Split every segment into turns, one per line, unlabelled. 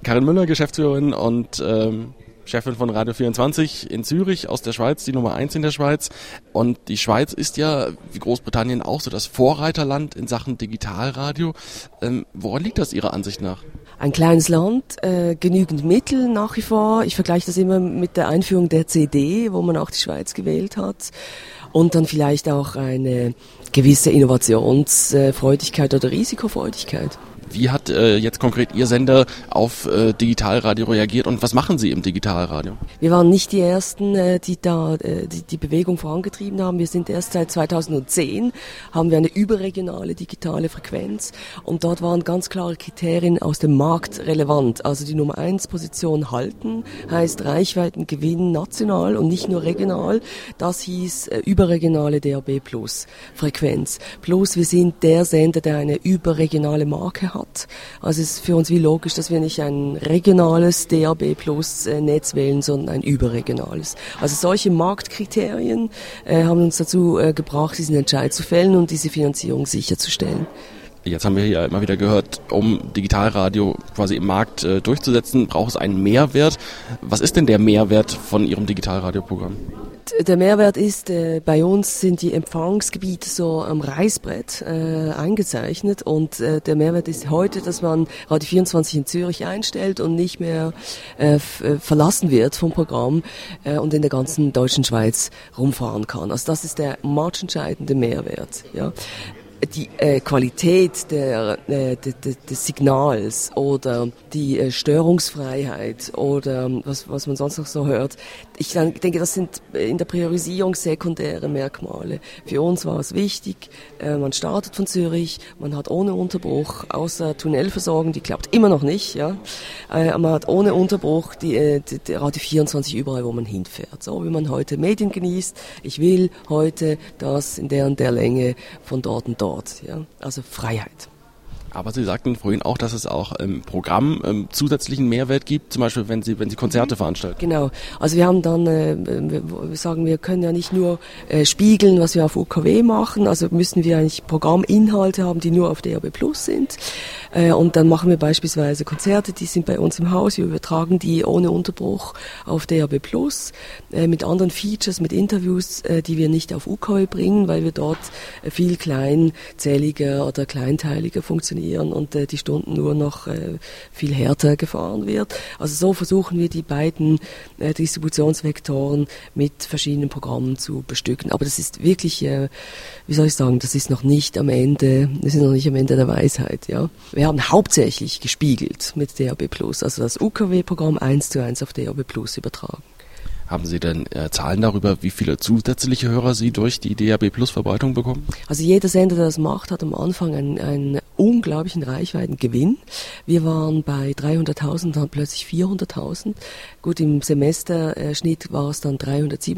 Karin Müller, Geschäftsführerin und Chefin von Radio 24 in Zürich aus der Schweiz, die Nummer 1 in der Schweiz. Und die Schweiz ist ja, wie Großbritannien auch, so das Vorreiterland in Sachen Digitalradio. Woran liegt das Ihrer Ansicht nach?
Ein kleines Land, genügend Mittel nach wie vor. Ich vergleiche das immer mit der Einführung der CD, wo man auch die Schweiz gewählt hat. Und dann vielleicht auch eine gewisse Innovationsfreudigkeit oder Risikofreudigkeit.
Wie hat jetzt konkret Ihr Sender auf Digitalradio reagiert und was machen Sie im Digitalradio?
Wir waren nicht die Ersten, die die Bewegung vorangetrieben haben. Wir sind erst seit 2010, haben wir eine überregionale digitale Frequenz und dort waren ganz klare Kriterien aus dem Markt relevant. Also die Nummer 1 Position halten, heißt Reichweitengewinn national und nicht nur regional. Das hieß überregionale DAB Plus Frequenz. Plus wir sind der Sender, der eine überregionale Marke hat. Also es ist für uns wie logisch, dass wir nicht ein regionales DAB Plus Netz wählen, sondern ein überregionales. Also solche Marktkriterien haben uns dazu gebracht, diesen Entscheid zu fällen und diese Finanzierung sicherzustellen.
Jetzt haben wir ja immer wieder gehört, um Digitalradio quasi im Markt durchzusetzen, braucht es einen Mehrwert. Was ist denn der Mehrwert von Ihrem Digitalradioprogramm?
Der Mehrwert ist, bei uns sind die Empfangsgebiete so am Reißbrett eingezeichnet und der Mehrwert ist heute, dass man Radio 24 in Zürich einstellt und nicht mehr verlassen wird vom Programm und in der ganzen deutschen Schweiz rumfahren kann. Also das ist der marktentscheidende Mehrwert. Ja. Die Qualität des Signals oder die Störungsfreiheit oder was man sonst noch so hört, ich denke, das sind in der Priorisierung sekundäre Merkmale. Für uns war es wichtig, man startet von Zürich, man hat ohne Unterbruch, außer Tunnelversorgung, die klappt immer noch nicht, ja, man hat ohne Unterbruch die Radio 24 überall, wo man hinfährt. So wie man heute Medien genießt, ich will heute das in der und der Länge von dort und dort. Ja, also Freiheit.
Aber Sie sagten vorhin auch, dass es auch im Programm zusätzlichen Mehrwert gibt, zum Beispiel wenn Sie Konzerte veranstalten.
Genau, also wir haben dann, wir sagen, wir können ja nicht nur spiegeln, was wir auf UKW machen, also müssen wir eigentlich Programminhalte haben, die nur auf DAB Plus sind. Und dann machen wir beispielsweise Konzerte, die sind bei uns im Haus, wir übertragen die ohne Unterbruch auf DAB Plus, mit anderen Features, mit Interviews, die wir nicht auf UKW bringen, weil wir dort viel kleinzähliger oder kleinteiliger funktionieren und die Stunden nur noch viel härter gefahren wird. Also so versuchen wir die beiden Distributionsvektoren mit verschiedenen Programmen zu bestücken. Aber das ist wirklich, wie soll ich sagen, das ist noch nicht am Ende der Weisheit. Ja, wir haben hauptsächlich gespiegelt mit DAB+, also das UKW-Programm 1:1 auf DAB+ übertragen.
Haben Sie denn Zahlen darüber, wie viele zusätzliche Hörer Sie durch die DAB+-Verbreitung bekommen?
Also jeder Sender, der das macht, hat am Anfang einen unglaublichen Reichweitengewinn. Wir waren bei 300.000, dann plötzlich 400.000. Gut, im Semesterschnitt war es dann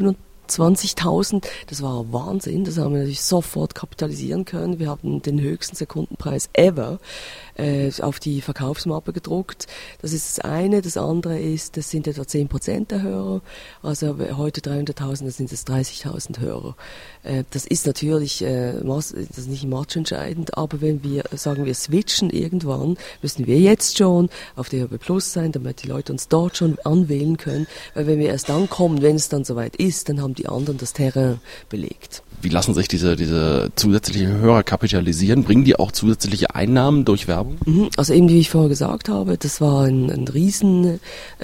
327.000, das war Wahnsinn, das haben wir natürlich sofort kapitalisieren können. Wir haben den höchsten Sekundenpreis ever auf die Verkaufsmappe gedruckt. Das ist das eine. Das andere ist, das sind etwa 10% der Hörer. Also heute 300.000, das sind es 30.000 Hörer. Das ist natürlich das ist nicht matchentscheidend, aber wenn wir sagen, wir switchen irgendwann, müssen wir jetzt schon auf DAB Plus sein, damit die Leute uns dort schon anwählen können. Weil wenn wir erst dann kommen, wenn es dann soweit ist, dann haben die anderen das Terrain belegt.
Wie lassen sich diese zusätzlichen Hörer kapitalisieren? Bringen die auch zusätzliche Einnahmen durch Werbung?
Also eben, wie ich vorher gesagt habe, das war ein Riesensprung.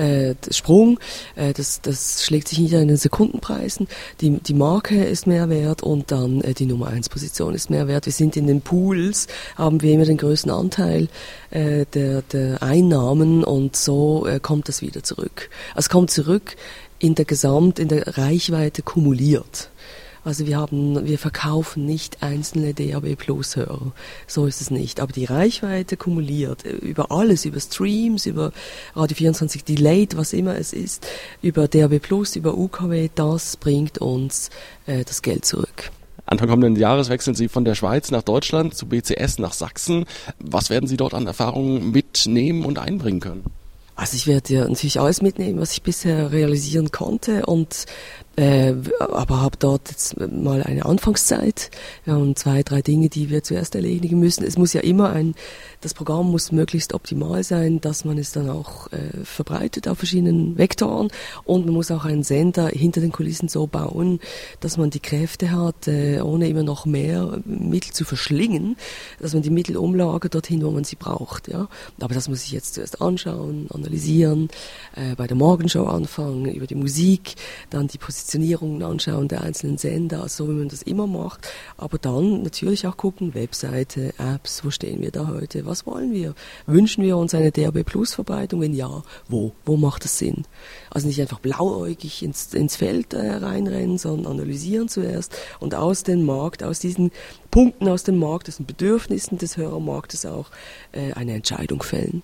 Das schlägt sich nieder in den Sekundenpreisen. Die Marke ist mehr wert und dann die Nummer 1 Position ist mehr wert. Wir sind in den Pools, haben wir immer den größten Anteil der Einnahmen und so kommt das wieder zurück. Also es kommt zurück in der Reichweite kumuliert. Also wir verkaufen nicht einzelne DAB Plus Hörer. So ist es nicht. Aber die Reichweite kumuliert über alles, über Streams, über Radio 24 Delayed, was immer es ist, über DAB Plus, über UKW, das bringt uns das Geld zurück.
Anfang kommenden Jahres wechseln Sie von der Schweiz nach Deutschland, zu BCS nach Sachsen. Was werden Sie dort an Erfahrungen mitnehmen und einbringen können?
Also ich werde ja natürlich alles mitnehmen, was ich bisher realisieren konnte und Aber habe dort jetzt mal eine Anfangszeit. Wir haben 2, 3 Dinge, die wir zuerst erledigen müssen. Es muss ja immer das Programm muss möglichst optimal sein, dass man es dann auch verbreitet auf verschiedenen Vektoren, und man muss auch einen Sender hinter den Kulissen so bauen, dass man die Kräfte hat, ohne immer noch mehr Mittel zu verschlingen, dass man die Mittel umlagert dorthin, wo man sie braucht. Ja? Aber das muss ich jetzt zuerst anschauen, analysieren, bei der Morgenshow anfangen, über die Musik, dann die Positionierungen anschauen der einzelnen Sender, so wie man das immer macht, aber dann natürlich auch gucken, Webseite, Apps, wo stehen wir da heute, was wollen wir? Wünschen wir uns eine DAB+-Verbreitung? Wenn ja, wo? Wo macht das Sinn? Also nicht einfach blauäugig ins Feld reinrennen, sondern analysieren zuerst und aus diesen Punkten aus dem Markt, aus den Bedürfnissen des Hörermarktes auch eine Entscheidung fällen.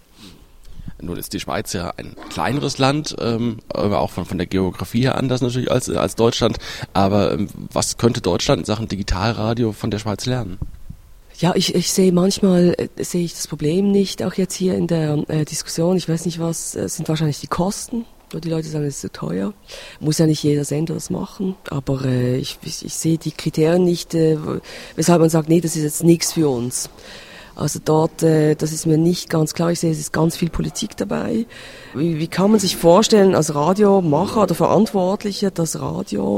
Nun ist die Schweiz ja ein kleineres Land, aber auch von der Geografie her anders natürlich als Deutschland. Aber was könnte Deutschland in Sachen Digitalradio von der Schweiz lernen?
Ja, ich sehe manchmal das Problem nicht, auch jetzt hier in der Diskussion. Ich weiß nicht was, sind wahrscheinlich die Kosten. Die Leute sagen, es ist zu teuer. Muss ja nicht jeder Sender das machen, aber ich sehe die Kriterien nicht, weshalb man sagt, nee, das ist jetzt nichts für uns. Also dort, das ist mir nicht ganz klar. Ich sehe, es ist ganz viel Politik dabei. Wie kann man sich vorstellen, als Radiomacher oder Verantwortlicher, dass Radio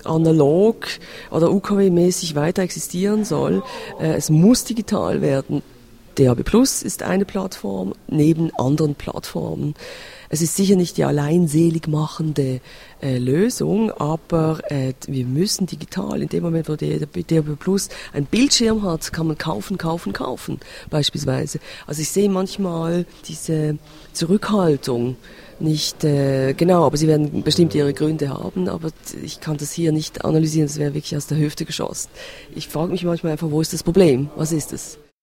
analog oder UKW-mäßig weiter existieren soll? Es muss digital werden. DAB+ ist eine Plattform neben anderen Plattformen. Es ist sicher nicht die alleinselig machende Lösung, aber wir müssen digital, in dem Moment, wo der DAB+ ein Bildschirm hat, kann man kaufen, beispielsweise. Also ich sehe manchmal diese Zurückhaltung nicht genau, aber sie werden bestimmt ihre Gründe haben, aber ich kann das hier nicht analysieren, das wäre wirklich aus der Hüfte geschossen. Ich frage mich manchmal einfach, wo ist das Problem? Was ist es?